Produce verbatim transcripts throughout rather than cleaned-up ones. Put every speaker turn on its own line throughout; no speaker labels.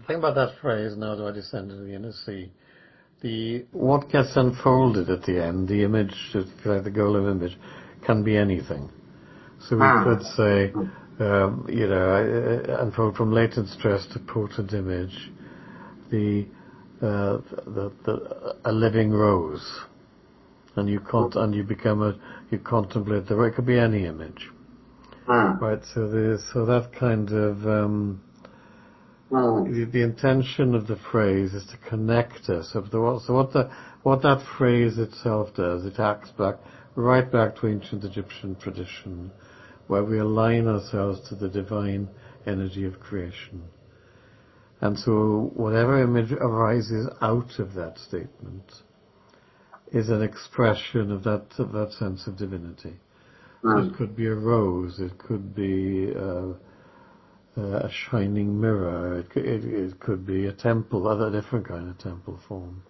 think about that phrase, now do I descend into the inner sea. The, what gets unfolded at the end, the image, like the goal of image, can be anything. So we
Ah.
could say, um, you know, unfold from latent stress to potent image, the, uh, the, the, a living rose, and you con- and you become a, you contemplate the, it could be any image.
Ah.
Right, so there's, so that kind of, um,
Ah.
the, the intention of the phrase is to connect us. So, the, so what the, what that phrase itself does, it acts back, right back to ancient Egyptian tradition, where we align ourselves to the divine energy of creation. And so whatever image arises out of that statement is an expression of that, of that sense of divinity. So it could be a rose, it could be uh, uh, a shining mirror, it could, it, it could be a temple, other different kind of temple form.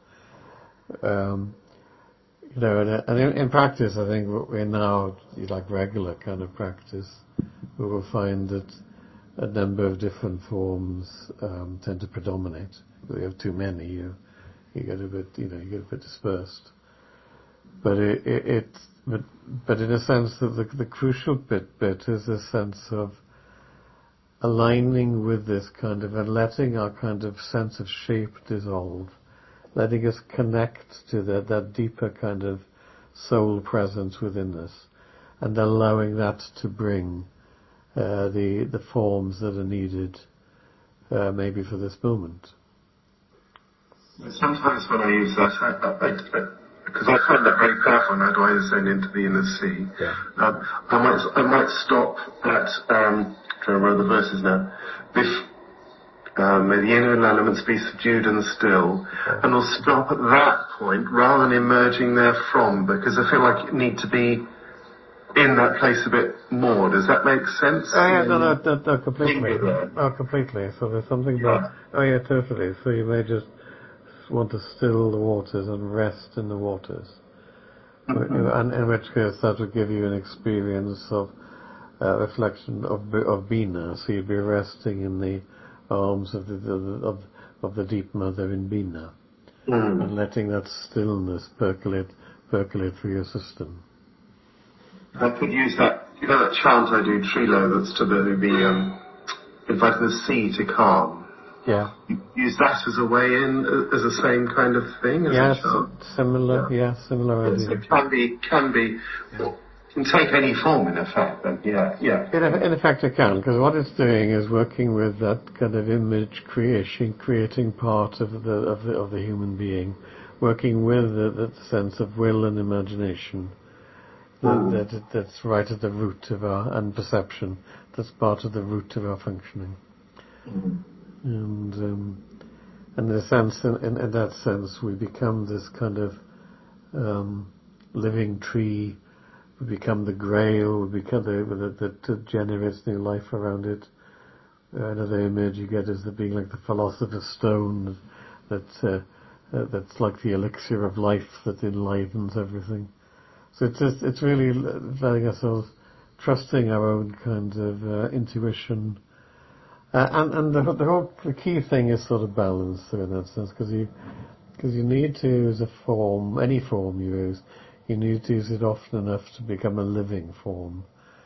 Um, you know, and, and in, in practice, I think we're now, like regular kind of practice, we will find that a number of different forms um, tend to predominate. If you have too many, you you get a bit, you know, you get a bit dispersed. But it, it, it but, but in a sense, that the, the crucial bit bit is a sense of aligning with this kind of, and letting our kind of sense of shape dissolve, letting us connect to that that deeper kind of soul presence within us, and allowing that to bring uh, the the forms that are needed, uh, maybe for this moment.
Sometimes when I use that, I, I, I, because I find that very powerful, how do I descend into the inner sea?
Yeah.
Um, I might I might stop at, um, I'm trying to remember the verses now. Bef- um, may the inner elements be subdued and still,
Yeah.
and I'll stop at that point rather than emerging therefrom, because I feel like you need to be in that place a bit more. Does that make sense?
Oh yeah, no, no, no, no, completely.
Linger there.
Oh, completely. So there's something
Yeah.
about, oh yeah, totally. So you may just want to still the waters and rest in the waters.
Mm-hmm.
And in which case that would give you an experience of uh, reflection of of Bina. So you'd be resting in the arms of the, the of of the deep mother in Bina,
Mm.
and letting that stillness percolate percolate through your system.
I could use that, you know that chant I do, Trilo, that's to the, the um, inviting the sea to calm.
Yeah.
You use that as a way in, uh, as the same kind of thing as
Yes,
a chant.
similar. Yeah, yeah similar
Yes,
idea.
it can be, can be, yeah. Can take any form in effect. Then, yeah, yeah.
In, in effect, it can, because what it's doing is working with that kind of image creation, creating part of the of the of the human being, working with the, the sense of will and imagination.
Mm.
That, that that's right at the root of our and perception. That's part of the root of our functioning.
Mm.
And um, and in a sense, in, in, in that sense, we become this kind of um, living tree. We become the grail. We become the that, that generates new life around it. Uh, another image you get is the being like the philosopher's stone, that uh, uh, that's like the elixir of life that enlivens everything. So it's just, it's really letting ourselves, trusting our own kind of uh, intuition, uh, and and the, the whole the key thing is sort of balance in that sense, because you because you need to use a form, any form you use, you need to use it often enough to become a living form.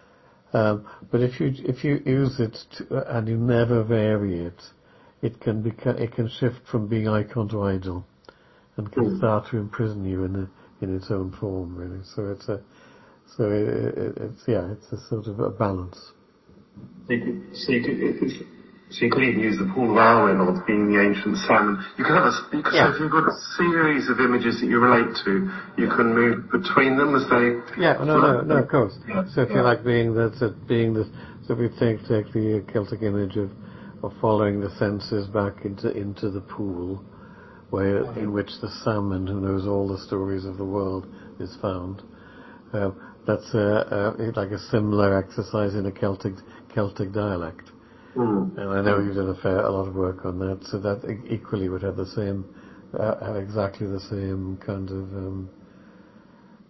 Um, but if you if you use it to, and you never vary it, it can become it can shift from being icon to idol, and can
Mm.
start to imprison you in a, in its own form, really. So it's a So it, it, it's yeah, it's a sort of a balance.
So you could, so you could, so you could even use the pool of Arwen or being the ancient salmon. You could have a, you could,
Yeah.
so if you've got a series of images that you relate to, you can move between them as they.
Yeah, no, no, no, of course.
Yeah.
So if
Yeah.
you like being that, uh, being this, so if we take take the Celtic image of of following the senses back into into the pool, where in which the salmon, who knows all the stories of the world, is found. Uh, that's uh, uh, like a similar exercise in a Celtic Celtic dialect.
Mm.
And I know you've done a fair a lot of work on that, so that e- equally would have the same, uh, have exactly the same kind of um,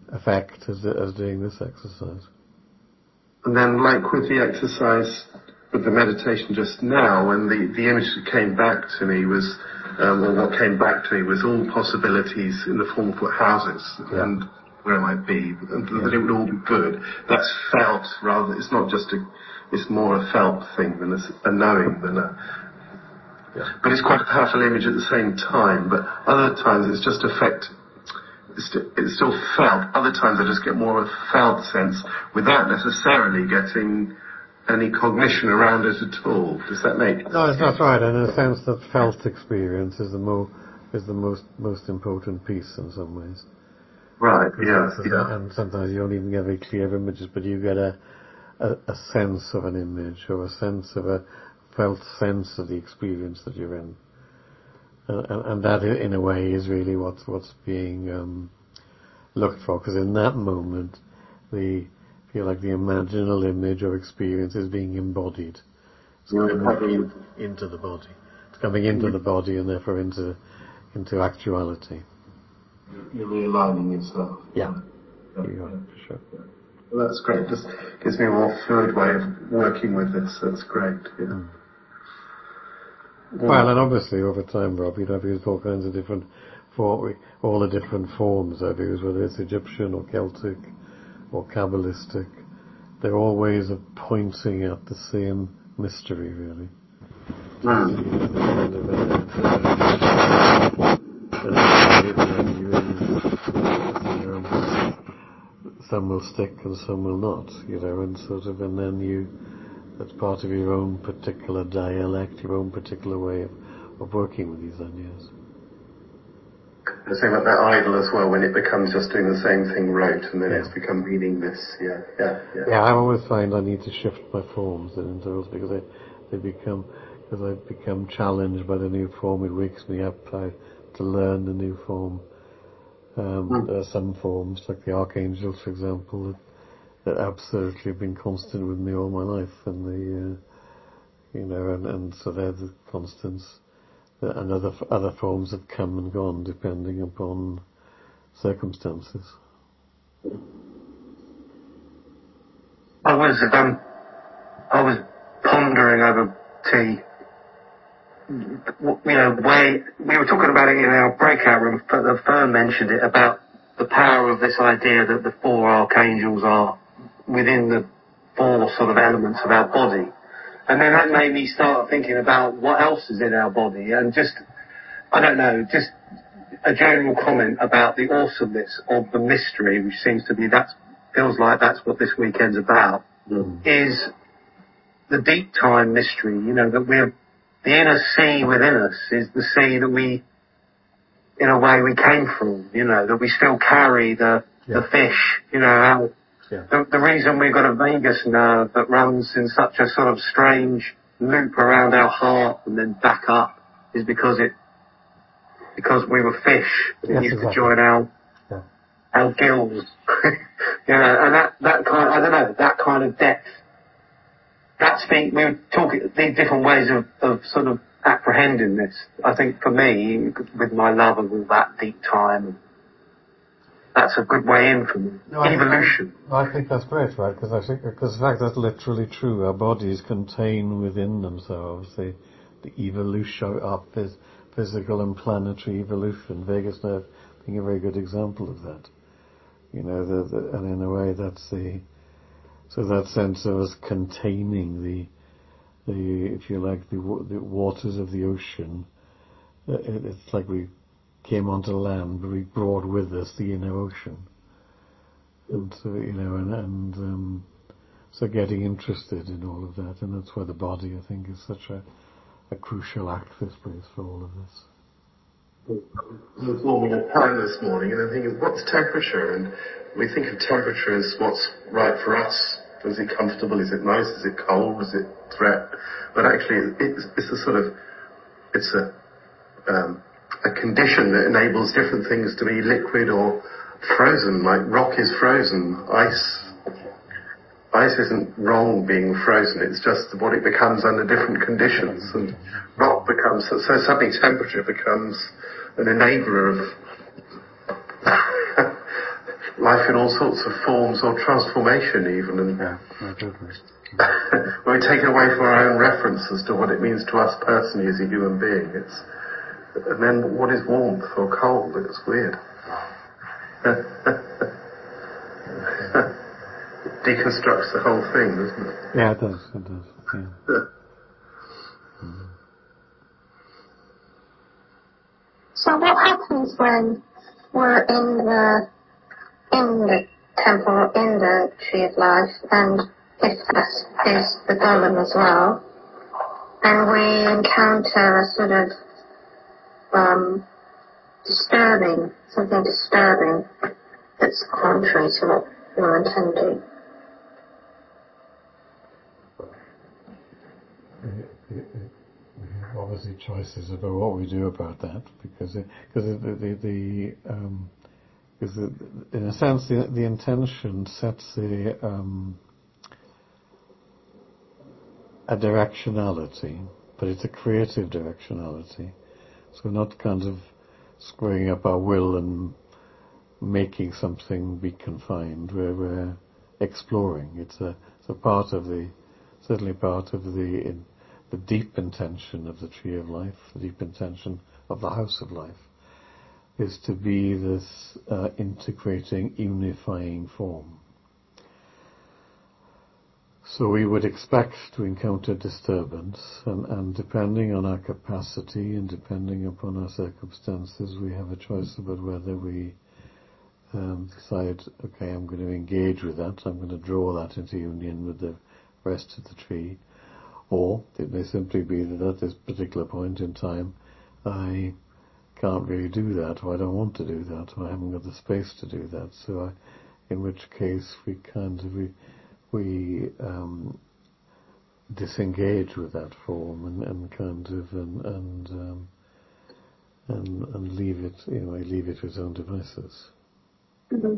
effect as as doing this exercise.
And then, like with the exercise with the meditation just now, when the, the image that came back to me was, um, or what came back to me was all possibilities in the form of what houses
Yeah.
and where I might be, and
Yeah.
that it would all be good. That's felt rather, it's not just a, it's more a felt thing than a, a knowing than a,
Yeah.
but it's quite a powerful image at the same time, but other times it's just affect, it's, st- it's still felt. Other times I just get more of a felt sense without necessarily getting any cognition around it at all. Does that make sense?
No, it's not right. And in a sense that felt experience is the mo is the most most important piece in some ways.
Right, yeah,
Because
yeah.
And sometimes you don't even get very clear images, but you get a, a a sense of an image or a sense of a felt sense of the experience that you're in. And, and, and that, in a way, is really what's what's being um, looked for. Because in that moment, the feel like the imaginal image or experience is being embodied. It's
You're
coming in, into the body. It's coming into the body and therefore into into actuality.
You're realigning yourself.
Yeah,
Yeah,
you are,
yeah.
for sure.
Well, that's great. Just gives me a more fluid way of working with this. That's great. Yeah.
Mm. Well, and obviously over time, Rob, you'd have used all kinds of different, for, all the different forms I've used, whether it's Egyptian or Celtic or Kabbalistic. They're all ways of pointing at the same mystery, really. Some will stick and some will not, you know, and sort of, and then you, that's part of your own particular dialect, your own particular way of, of working with these ideas.
The same about that idol as well, when it becomes just doing the same thing rote and then
Yeah.
it's become meaningless. Yeah, yeah, yeah.
Yeah, I always find I need to shift my forms in intervals because they, they become, because I become challenged by the new form, it wakes me up I, to learn the new form. Um,
Mm.
There are some forms, like the archangels, for example, that, that absolutely have been constant with me all my life, and the, uh, you know, and, and so they're the constants. And other other forms have come and gone depending upon circumstances.
I was um, I was pondering over tea. You know, where we were talking about it in our breakout room. Fern mentioned it about the power of this idea that the four archangels are within the four sort of elements of our body, and then that made me start thinking about what else is in our body, and just I don't know, just a general comment about the awesomeness of the mystery, which seems to be that feels like that's what this weekend's about, mm. is the deep time mystery. You know, that we're the inner sea within us is the sea that we, in a way, we came from. You know, that we still carry the yeah. the fish. You know, our, yeah. the, the reason we've got a vagus nerve that runs in such a sort of strange loop around our heart and then back up is because it. Because we were fish, it
yes,
used
exactly.
to join our
yeah.
our gills, you know, and that that kind, I don't know, that kind of depth. That's the we were talking these different ways of, of sort of apprehending this. I think for me, with my love of all that deep time, that's a good way in for me.
No,
Evolution.
I think, I think that's great, right? Because I think because in fact that's literally true. Our bodies contain within themselves the the evolution of this. Physical and planetary evolution, vagus nerve being a very good example of that. You know, the, the, and in a way that's the, so that sense of us containing the, the, if you like, the, the waters of the ocean, uh, it, it's like we came onto land, but we brought with us the inner ocean. And so, you know, and, and um, so getting interested in all of that, and that's why the body, I think, is such a, a crucial access place for all of this.
I was warming a pan this morning and I'm thinking, what's temperature? And we think of temperature as what's right for us. Is it comfortable? Is it nice? Is it cold? Is it threat? But actually, it's, it's a sort of, it's a, um, a condition that enables different things to be liquid or frozen, like rock is frozen, ice. Ice isn't wrong being frozen, it's just what it becomes under different conditions. And rock becomes, so suddenly temperature becomes an enabler of
life in all sorts of forms or transformation even, and
Yeah, I do agree.
we're taken away from our own reference as to what it means to us personally as a human being. It's, and then what is warmth or cold? It's weird. It deconstructs the whole thing, doesn't it?
Yeah, it does. It does. Yeah.
Mm. So what happens when we're in the in the temple, in the tree of life, and if that is the golem as well, and we encounter a sort of um, disturbing, something disturbing that's contrary to what we're intending?
We have obviously choices about what we do about that, because it, because it, the the, the um, because it, in a sense the the intention sets the um, a directionality, but it's a creative directionality. So we're not kind of screwing up our will and making something be confined. We're, we're exploring. It's a it's a part of the certainly part of the in, the deep intention of the tree of life, the deep intention of the house of life, is to be this uh, integrating, unifying form. So we would expect to encounter disturbance, and, and depending on our capacity and depending upon our circumstances, we have a choice about whether we um, decide, okay, I'm going to engage with that, I'm going to draw that into union with the rest of the tree, or it may simply be that at this particular point in time I can't really do that, or I don't want to do that, or I haven't got the space to do that. So I, in which case we kind of we, we um, disengage with that form and, and kind of and and, um, and and leave it, you know, leave it to its own devices.
Mm-hmm.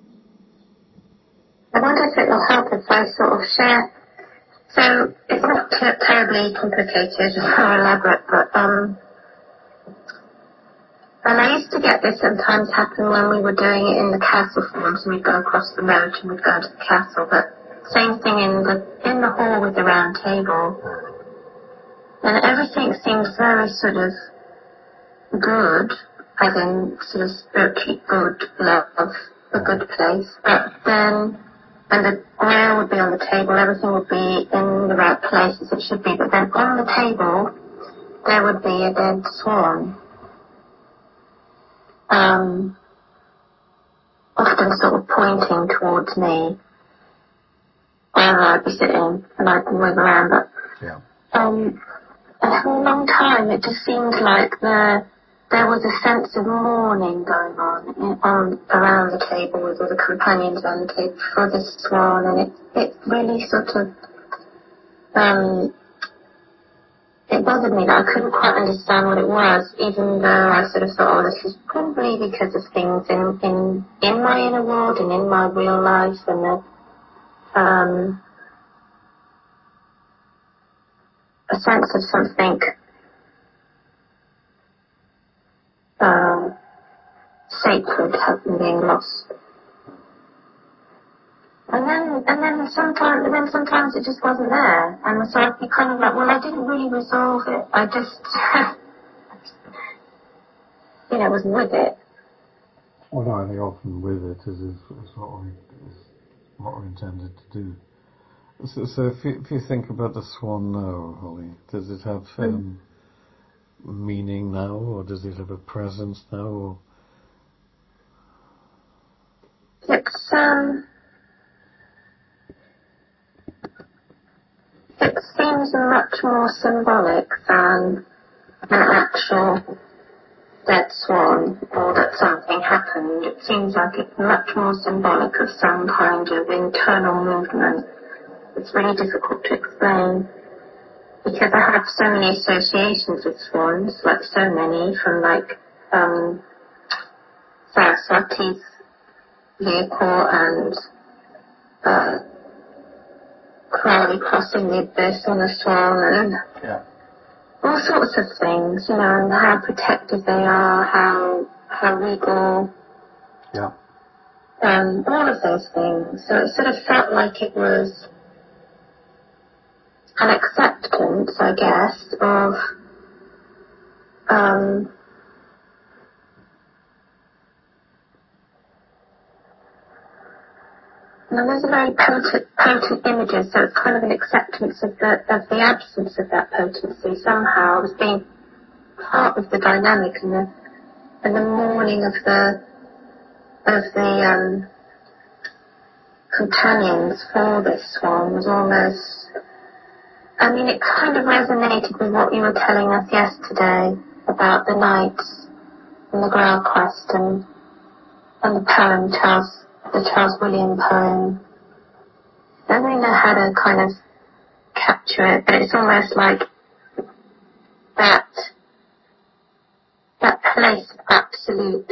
I wonder if it will help if I sort of share. So it's not ter- terribly complicated or elaborate, but um, and I used to get this sometimes happen when we were doing it in the castle forms, and we'd go across the moat and we'd go to the castle, but same thing in the in the hall with the round table, and everything seems very sort of good, as in sort of spiritually good, love, a good place, but then, and the grail would be on the table, everything would be in the right place as it should be, but then on the table there would be a dead swan, um, often sort of pointing towards me, wherever I'd be sitting, and I can move around, but
Yeah.
um, and for a long time it just seemed like the there was a sense of mourning going on in, on around the table with all the companions around the table for this swan, and it it really sort of um it bothered me that I couldn't quite understand what it was, even though I sort of thought, oh, this is probably because of things in in in my inner world and in my real life, and the um a sense of something uh, sacred having been lost. And then, and then sometimes, and then sometimes it just wasn't there. And so I'd be kind of like, well, I didn't really resolve it. I just, you know, was with it.
Well, no, I think often with it is, is, is what we is what we're intended to do. So, so if you, if you think about the swan now, Holly, does it have um, mm. meaning now, or does it have a presence now? Or?
It's um, it seems much more symbolic than an actual dead swan, or that something happened. It seems like it's much more symbolic of some kind of internal movement. It's really difficult to explain, because I have so many associations with swans, like so many, from like um, Saraswati's vehicle and uh, Crowley crossing the abyss on a swan, and
yeah.
all sorts of things, you know, and how protective they are, how how regal.
Yeah.
um, all of those things. So it sort of felt like it was an acceptance, I guess, of um, and those are very potent, potent images, so it's kind of an acceptance of the of the absence of that potency somehow as being part of the dynamic and the and the mourning of the of the um, companions for this swan was almost. I mean, it kind of resonated with what you were telling us yesterday about the knights and the Grail Quest and and the poem Charles, the Charles William poem. I don't really know how to kind of capture it, but it's almost like that that place of absolute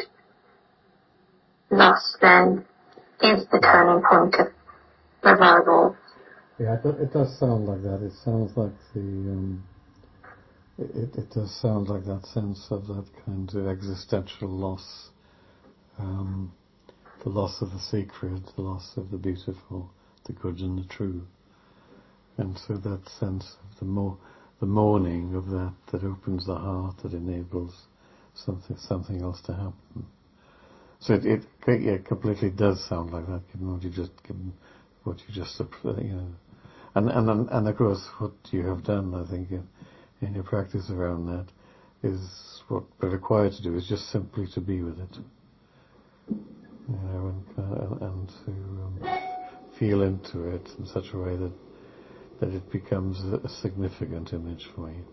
loss then is the turning point of revival.
Yeah, it, it does sound like that. It sounds like the um, it, it does sound like that sense of that kind of existential loss, um, the loss of the sacred, the loss of the beautiful, the good and the true, and so that sense of the mo- the mourning of that that opens the heart, that enables something something else to happen. So it, it yeah, completely does sound like that, given what you just given what you just you know, and and and of course what you have done, I think, in, in your practice around that, is what we're required to do is just simply to be with it, you know, and uh, and to um, feel into it in such a way that that it becomes a, a significant image for you.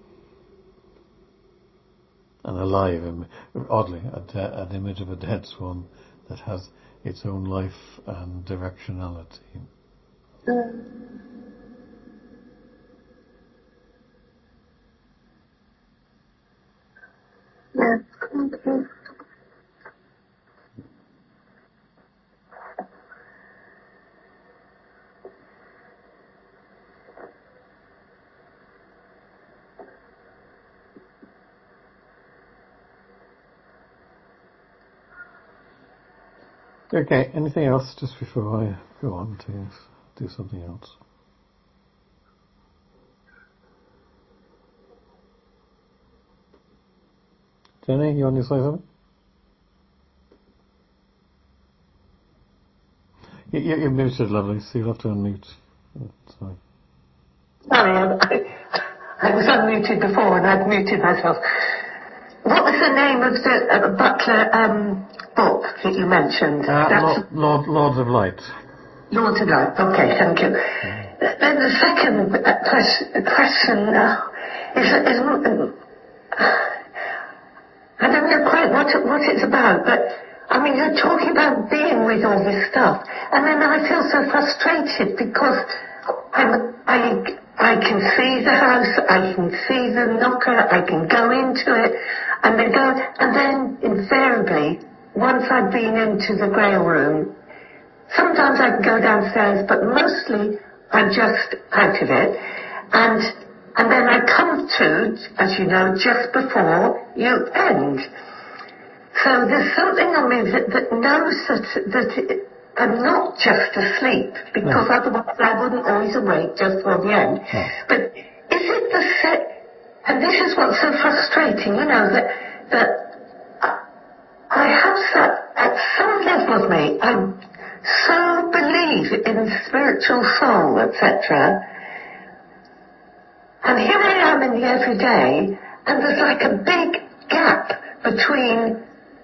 An alive image, oddly, a de- an image of a dead swan that has its own life and directionality.
Mm. Yeah, thank you.
Okay, anything else just before I go on to do something else? Jenny, you want to say something? You, you, you're muted, lovely, so you'll have to unmute. Oh, sorry.
Sorry, I, I was unmuted before and I'd muted myself. What was the name of the uh, Butler um, book that you mentioned?
Uh,
That's
Lord, Lord, Lords of Light.
Lords of Light. Okay, thank you.
Mm-hmm.
Then the second uh, question, question uh, is, is uh, I don't know quite what it, what it's about, but I mean, you're talking about being with all this stuff, and then I feel so frustrated because I'm, I I can see the house, I can see the knocker, I can go into it, and then go, and then invariably, once I've been into the Grail room, sometimes I can go downstairs, but mostly I'm just out of it, and and then I come to, as you know, just before you end. So there's something on me that, that knows that, that it, I'm not just asleep, because no. Otherwise I wouldn't always awake just for the end.
No.
But is it the set, and this is what's so frustrating, you know, that, that I have that, at some level of me, I so believe in spiritual soul, et cetera. And here I am in the everyday, and there's like a big gap between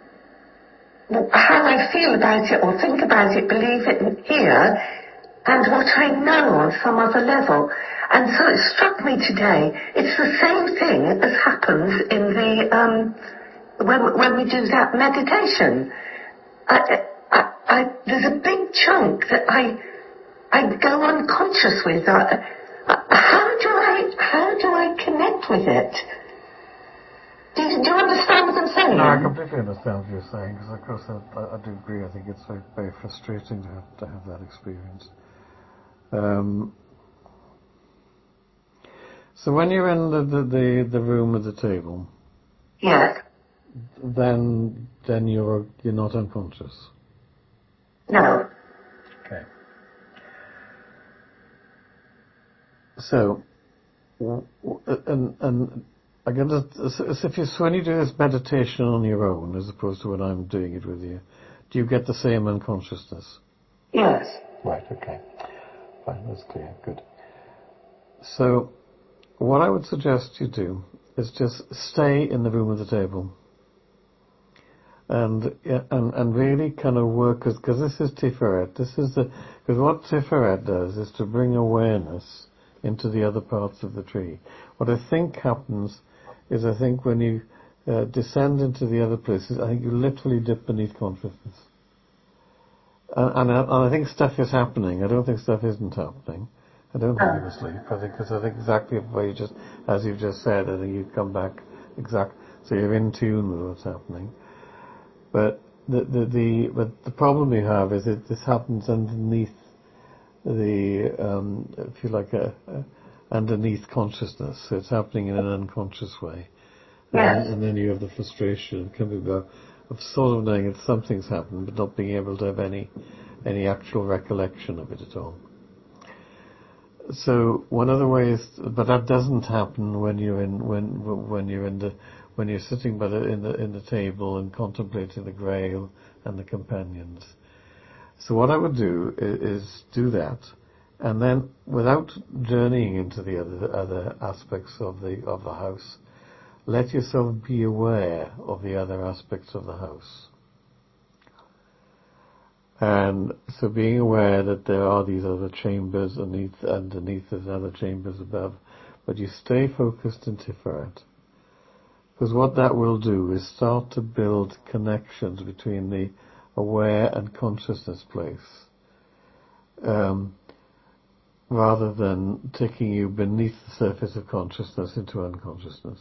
how I feel about it or think about it, believe it here, and what I know on some other level. And so it struck me today, it's the same thing as happens in the, um, when, when we do that meditation. I, I, I, there's a big chunk that I, I go unconscious with. Uh, how do I, how do I connect with it? Do you, do you understand what I'm saying?
No, I completely understand what you're saying, because of course I, I, I do agree. I think it's very, very frustrating to have to have that experience. Um, so when you're in the, the, the, the room with the table,
yes,
then then you're you're not unconscious.
No.
Okay. So, w- w- and, and again, so if you, so when you do this meditation on your own, as opposed to when I'm doing it with you, do you get the same unconsciousness?
Yes.
Right, okay. Fine, that's clear. Good. So, what I would suggest you do is just stay in the room of the table. And, and, and really kind of work, because this is Tiferet. This is the, because what Tiferet does is to bring awareness into the other parts of the tree. What I think happens is I think when you uh, descend into the other places, I think you literally dip beneath consciousness. And, and, I, and I think stuff is happening. I don't think stuff isn't happening. I don't think you're asleep. I think, because I think exactly what you just, as you've just said, I think you come back exact, so you're in tune with what's happening. But the, the, the, but the problem you have is that this happens underneath the, um, if you like, a, a, underneath consciousness. So it's happening in an unconscious way. And,
Yes.
then, and then you have the frustration coming back of sort of knowing that something's happened, but not being able to have any, any actual recollection of it at all. So one of the ways, but that doesn't happen when you're in when when you're in the when you're sitting by the in the in the table and contemplating the Grail and the companions. So what I would do is, is do that, and then without journeying into the other other aspects of the of the house, let yourself be aware of the other aspects of the house. And so being aware that there are these other chambers underneath, underneath there's other chambers above, but you stay focused in Tiferet. Because what that will do is start to build connections between the aware and consciousness place, um, rather than taking you beneath the surface of consciousness into unconsciousness.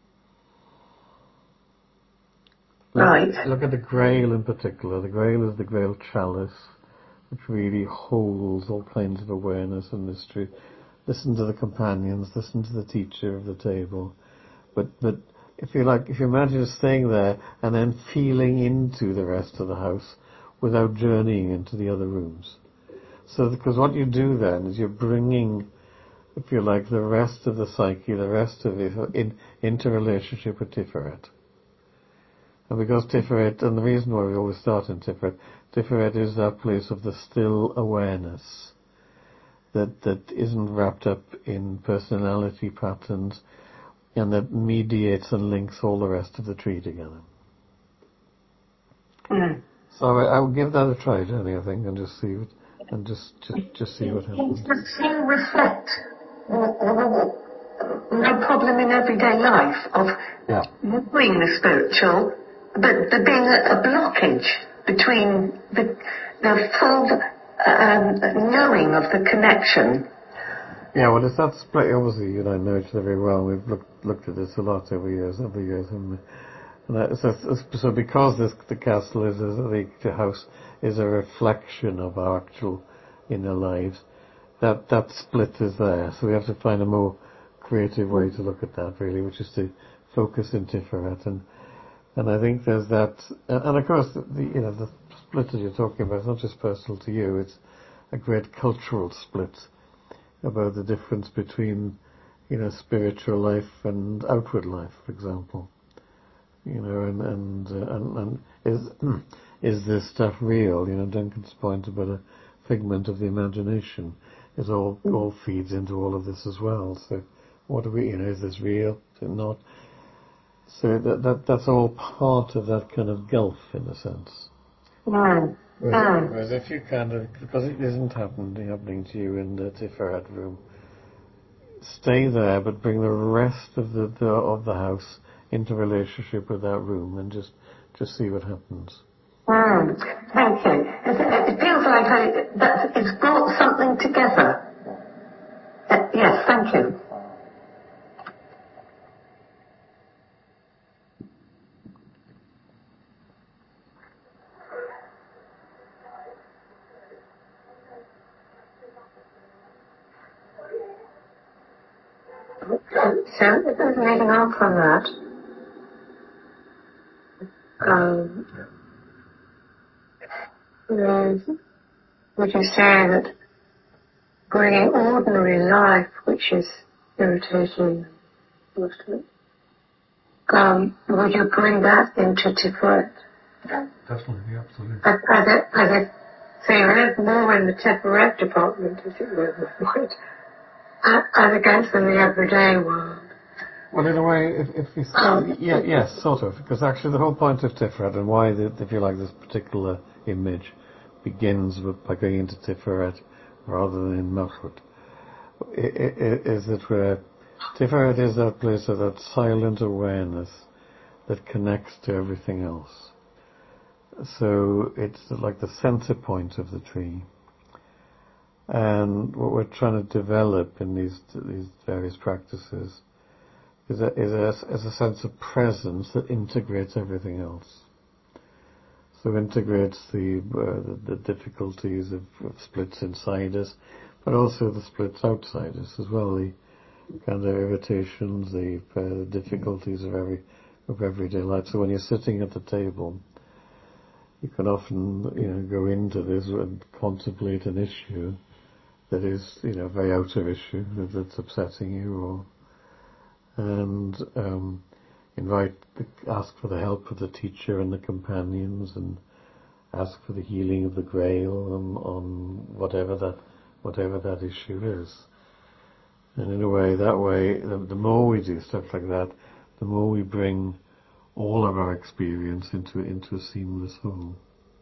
Right.
Look, look at the Grail in particular. The Grail is the Grail chalice, which really holds all kinds of awareness and mystery. Listen to the companions, listen to the teacher of the table. But, but if you like, if you imagine staying there and then feeling into the rest of the house without journeying into the other rooms. So, because what you do then is you're bringing, if you like, the rest of the psyche, the rest of it in, into relationship with Tiferet. And because Tiferet, and the reason why we always start in Tiferet, Tiferet is that place of the still awareness that that isn't wrapped up in personality patterns, and that mediates and links all the rest of the tree together.
Mm.
So I, I will give that a try, Jenny, I think, and just see what, and just just, just see what happens.
Does the seem reflect no problem in everyday life of
Yeah.
knowing the spiritual, but there being a, a blockage between the, the full um, knowing of the connection.
Yeah, well, it's that split. Obviously, you know, know each other very well. We've looked looked at this a lot over years, over years, haven't we? And that, so, so because this, the castle is, is the, the house is a reflection of our actual inner lives, that that split is there. So we have to find a more creative way to look at that, really, which is to focus in Tiferet. And and I think there's that, and, and of course, the, the you know the split that you're talking about is not just personal to you; it's a great cultural split about the difference between, you know, spiritual life and outward life, for example. You know, and and uh, and, and is is this stuff real? You know, Duncan's point about a figment of the imagination is all all feeds into all of this as well. So, what do we? You know, is this real? Is it not? So that that that's all part of that kind of gulf, in a sense.
Mm.
Whereas,
Mm.
whereas if you kind of, because it isn't happening, happening to you in the Tiferet room, stay there, but bring the rest of the, the of the house into relationship with that room, and just just see what happens.
Mm. Thank you. It, it feels like I, that it's brought something together. Uh, yes, thank you.
So, moving on from that, um,
Um, would you say that bringing ordinary life, which is irritating most of it, um, would you bring that into Tiferet?
Yeah, definitely, absolutely.
As, as, it, as it, so you live more in the Tiferet department, as it were, as against in the everyday world.
Well, in a way, if, if we, yeah, yes, sort of, because actually the whole point of Tiferet and why, the, if you like, this particular image begins with, by going into Tiferet rather than in Malchut, is that where Tiferet is that place of that silent awareness that connects to everything else. So it's like the center point of the tree. And what we're trying to develop in these these various practices is a, is a, is a sense of presence that integrates everything else. So integrates the uh, the, the difficulties of, of splits inside us, but also the splits outside us as well. The kind of irritations, the uh, difficulties of every of everyday life. So when you're sitting at the table, you can often, you know, go into this and contemplate an issue that is, you know, a very outer issue that, that's upsetting you, or and um, invite, the, ask for the help of the teacher and the companions, and ask for the healing of the Grail on, on whatever that whatever that issue is. And in a way, that way, the, the more we do stuff like that, the more we bring all of our experience into into a seamless whole.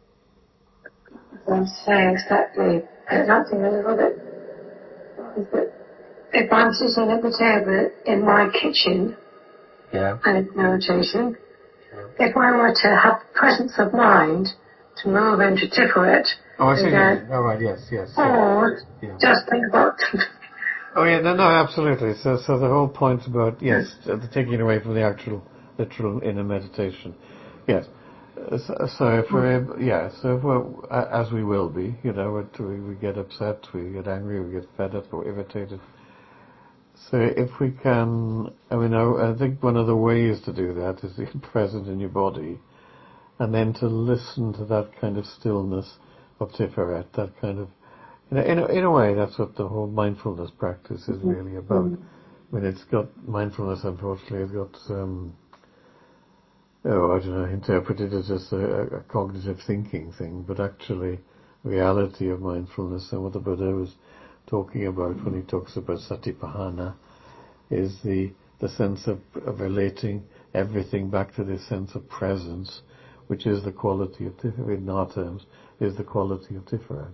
I'm saying exactly something a little bit. Is that if I'm sitting at the table in my kitchen,
yeah,
and it's meditating, yeah. If I were to have presence of mind to move into Tiferet,
oh, I see. All oh, right, yes, yes.
Or
yeah.
just think about.
Oh yeah, no, no, absolutely. So, so the whole point about yes, the taking away from the actual, literal inner meditation. Yes. So, so if we're, yeah, so if we're, as we will be, you know, we, we get upset, we get angry, we get fed up or irritated. So if we can, I mean, I, I think one of the ways to do that is to be present in your body, and then to listen to that kind of stillness of Tiferet, that kind of, in a, in a, in a way, that's what the whole mindfulness practice is really about. I mean, it's got, mindfulness, unfortunately, has got, um, oh, I don't know, interpreted as just a, a cognitive thinking thing, but actually, reality of mindfulness and what the Buddha was talking about when he talks about satipahana is the the sense of, of relating everything back to this sense of presence, which is the quality of Tiferet, in our terms, is the quality of Tiferet.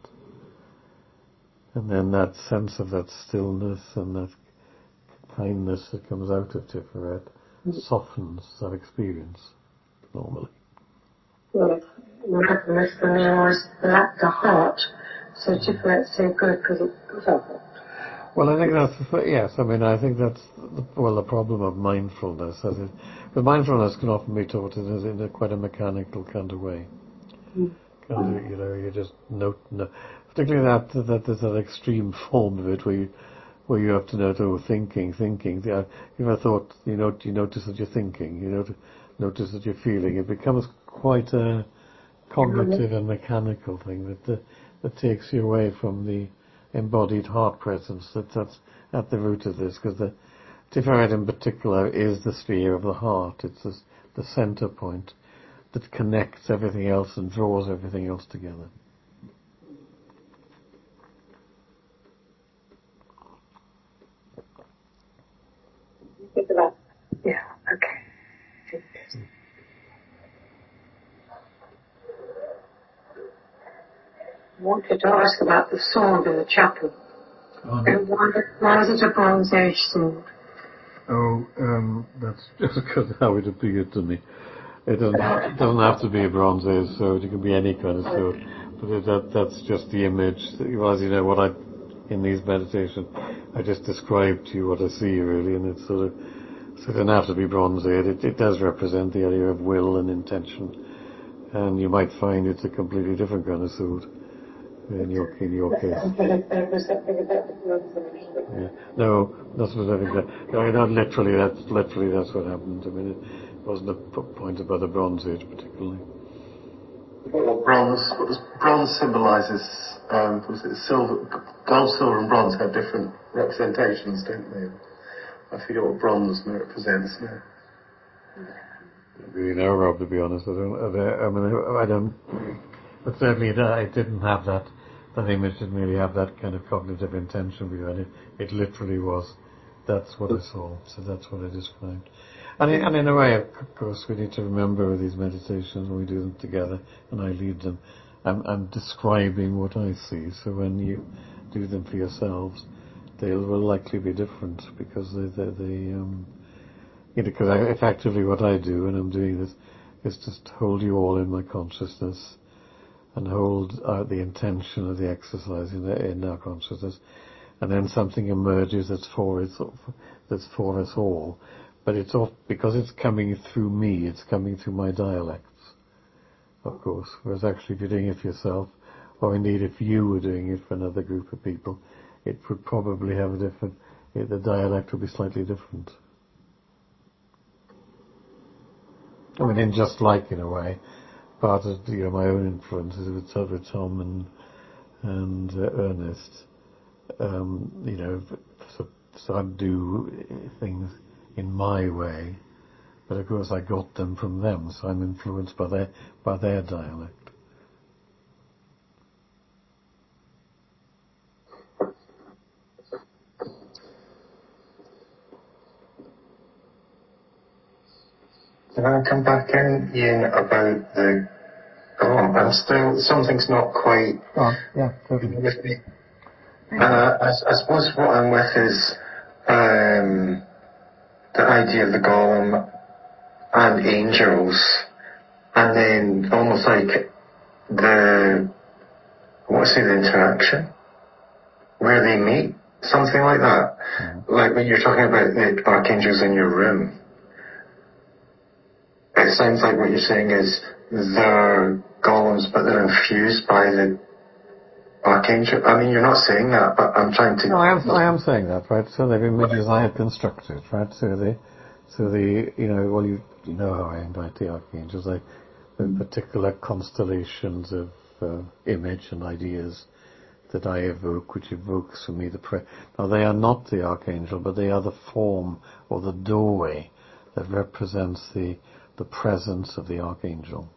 And then that sense of that stillness and that kindness that comes out of Tiferet softens that experience normally.
Well, mindfulness for me was the, the heart, so Tiferet's so good because it's heart.
Well, I think that's, yes, I mean, I think that's, the, well, the problem of mindfulness. As it, but mindfulness can often be taught in a, in a quite a mechanical kind of way. Mm. Kind of, you know, you just note, no, particularly that, that there's that extreme form of it where you, where you have to note, oh, thinking, thinking. You ever thought, you know, you notice that you're thinking, you know, notice that you're feeling. It becomes quite a cognitive and mechanical thing that, uh, that takes you away from the embodied heart presence. That, that's at the root of this, because the Tiferet in particular is the sphere of the heart. It's the, the center point that connects everything else and draws everything else together.
Think about, yeah, okay. I wanted to ask about the sword in the chapel. Oh, no. why, why is it a Bronze Age sword?
Oh, um, that's just because how it appeared to me. It doesn't, it doesn't have to be a Bronze Age sword. It can be any kind of sword. But it, that, that's just the image. Well, as you know, what I, in these meditations, I just described to you what I see really, and it's sort of, so it doesn't have to be Bronze Age. It, it does represent the idea of will and intention. And you might find it's a completely different kind of sword. In your, in your case. Yeah. No, that's what I think. That, no, not literally. That's literally that's what happened. I mean, it wasn't a p- point about the Bronze Age particularly.
What bronze, what does bronze symbolises, um, was it silver, gold, silver and bronze have different representations, don't they? I forget what bronze represents now.
Really know, Rob, to be honest. I don't, I don't, I mean, I don't, but certainly it, it didn't have that, that image didn't really have that kind of cognitive intention behind it. It literally was, that's what I saw, so that's what I described. And in, and in a way, of course, we need to remember with these meditations when we do them together, and I lead them, I'm, I'm describing what I see, so when you do them for yourselves, they will likely be different, because they, they, they um, you know, because I, effectively what I do when I'm doing this is just hold you all in my consciousness, and hold uh, the intention of the exercise in, in our consciousness, and then something emerges that's for us, that's for us all. But it's all, because it's coming through me, it's coming through my dialects, of course. Whereas actually if you're doing it for yourself, or indeed if you were doing it for another group of people, it would probably have a different, it, the dialect would be slightly different. I mean, in just like, in a way, part of, you know, my own influences with, with Tom and, and uh, Ernest, um, you know, so, so I do things in my way, but of course I got them from them, so I'm influenced by their by their dialect.
Can I come back in, Ian, about the... Oh, I'm still... Something's not quite...
Oh, yeah, totally.
With me. And uh, I, I suppose what I'm with is um, the idea of the golem and angels, and then almost like the... What's it, the interaction? Where they meet? Something like that. Mm-hmm. Like when you're talking about the archangels in your room. It sounds like what you're saying is they're golems, but they're infused by the archangel. I mean, you're not saying that, but I'm trying to...
No, I am, I am saying that, right? So they're images I have constructed, right? So the, so the, you know, well, you, you know how I invite the archangels. They, the particular constellations of uh, image and ideas that I evoke, which evokes for me the pre... Now, they are not the archangel, but they are the form or the doorway that represents the the presence of the archangel.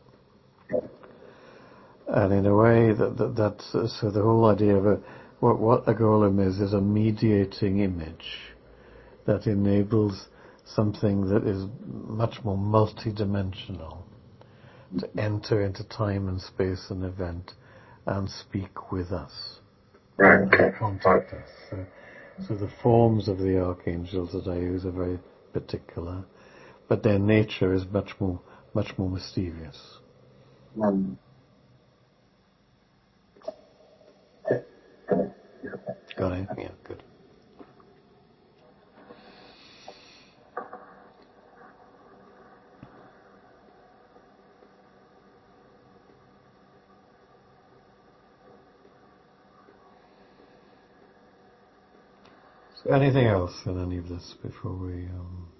And in a way, that, that that's uh, so the whole idea of a, what, what a golem is, is a mediating image that enables something that is much more multidimensional to enter into time and space and event and speak with us.
Right, okay.
Contact us. So, so the forms of the archangels that I use are very particular, but their nature is much more, much more mysterious.
Um,
Got it? Yeah, good. So anything else in any of this before we... Um